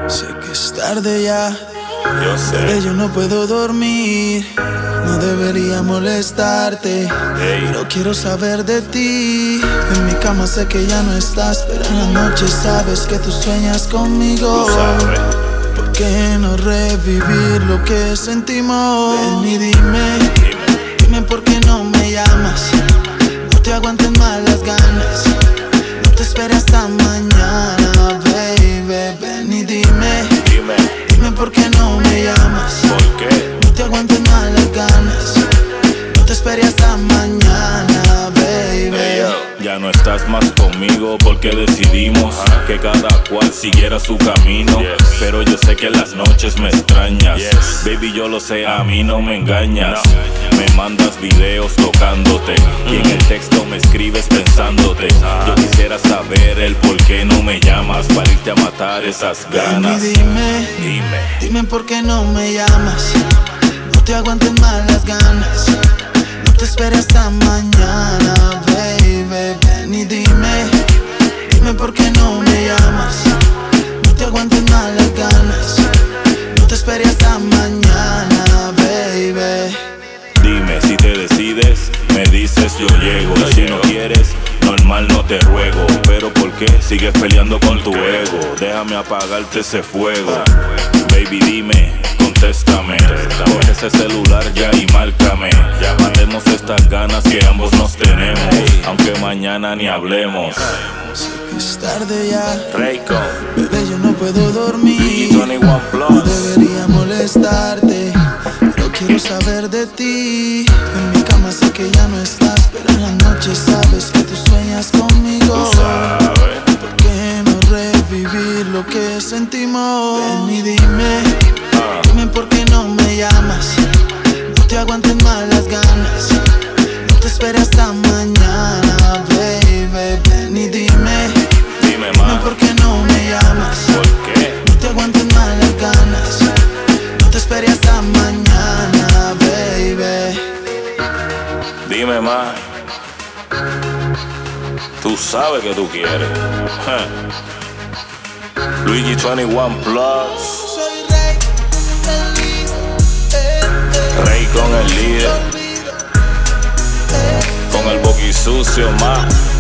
Sé que es tarde ya, Yo sé. bebé, yo no puedo dormir. No debería molestarte, pero quiero saber de ti. En mi cama sé que ya no estás, pero en la noche sabes que tú sueñas conmigo. Tú sabes. ¿Por qué no revivir lo que sentimos? Ven y dime por qué no me llamas. No te aguanten más las ganas. No te esperes hasta mañana, baby. Ven y dime por qué no me llamas. ¿Por qué? No te aguanten más las ganas. No te esperes hasta mañana, baby. Hey, yo. Ya no estás más conmigo porque decidimos que cada cual siguiera su camino. Pero yo sé que en las noches me extrañas. Baby, yo lo sé, a mí no me engañas. Me mandas videos tocándote y en el texto me escribes pensándote. Yo quisiera saber el por qué no me llamas para irte a matar esas ganas. Ven y dime por qué no me llamas. No te aguanten más las ganas. No te esperes hasta mañana, baby. Ven y dime por qué no me llamas. No te aguanten más las ganas. No te esperes hasta mañana, baby. Dime si te decides, me dices yo llego. Y si no quieres, normal no te ruego. Pero ¿por qué sigues peleando con tu ego? Déjame apagarte ese fuego. Baby, dime, contéstame. Coge ese celular ya y márcame. Ya matemos estas ganas que ambos nos tenemos, aunque mañana ni hablemos. Sé que es tarde ya, Raycon, bebé, yo no puedo dormir. 21 No Plus. debería molestarte, pero quiero saber de ti. En mi cama sé que ya no estás, pero en la noche sabes que tú sueñas conmigo. Tú sabes. ¿Por qué no revivir lo que sentimos? Ven y dime por qué no me llamas. No te aguanten más las ganas. No te esperes hasta mañana, baby. Ven y Dime más. por qué no me llamas. ¿Por qué? No te aguanten más las ganas. No te esperes hasta mañana, baby. Dime más. Tú sabes que tú quieres. Luigi 21 Plus. Soy Rey, el líder. Rey con el líder. Con el boqui sucio más.